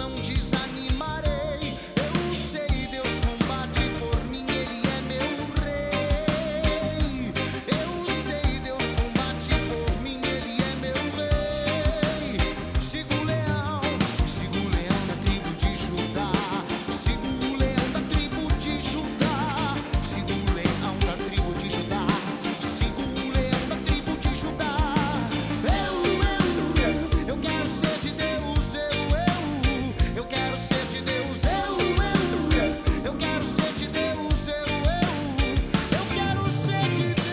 não desanimarei. Eu sei, Deus combate por mim, Ele é meu rei. Eu sei, Deus combate por mim, Ele é meu rei. Sigo o leão da tribo de Judá. Sigo o leão da tribo de Judá. Sigo o leão da tribo de Judá. Sigo o leão da tribo de Judá. Eu quero ser de Deus, eu quero ser de Deus, eu quero ser de Deus, eu quero ser de Deus.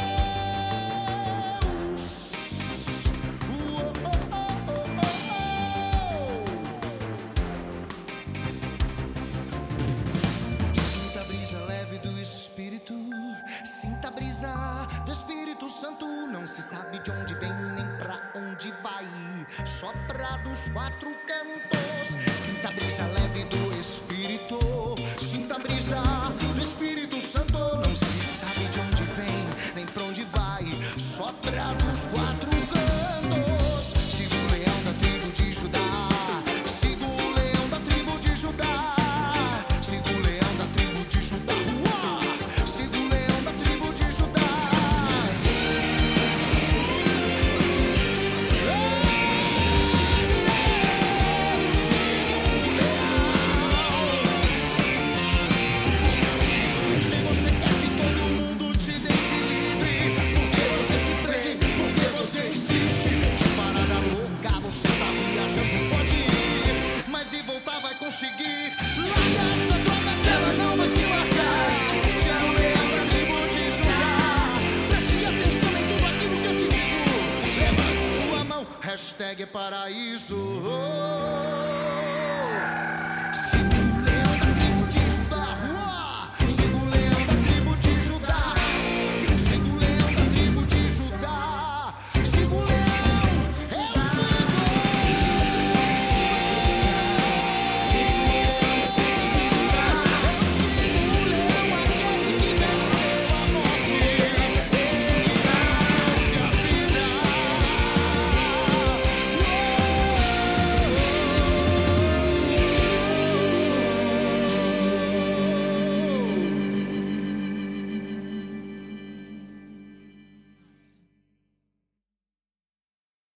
Sinta a brisa leve do Espírito, sinta a brisa do Espírito Santo. Não se sabe de onde vem nem pra onde vai, sopra dos quatro cantos. Sinta a brisa leve do Espírito, sinta a brisa do Espírito Santo. Não se sabe de onde vem nem pra onde vai, sopra dos quatro cantos. Sigo o leão da tribo de Judá. Sigo o leão da tribo de Judá. Sigo o leão da tribo de Judá. Sigo o leão da tribo de Judá. Se você quer que todo mundo te deixe livre, porque você se prende, porque você insiste. Que parada louca, você tá viajando, pode ir, mas se voltar vai conseguir. Larga essa droga que ela não vai te marcar. Se é o leão da tribo de Judá, preste atenção em tudo aquilo que eu te digo. Levante sua mão, hashtag paraíso.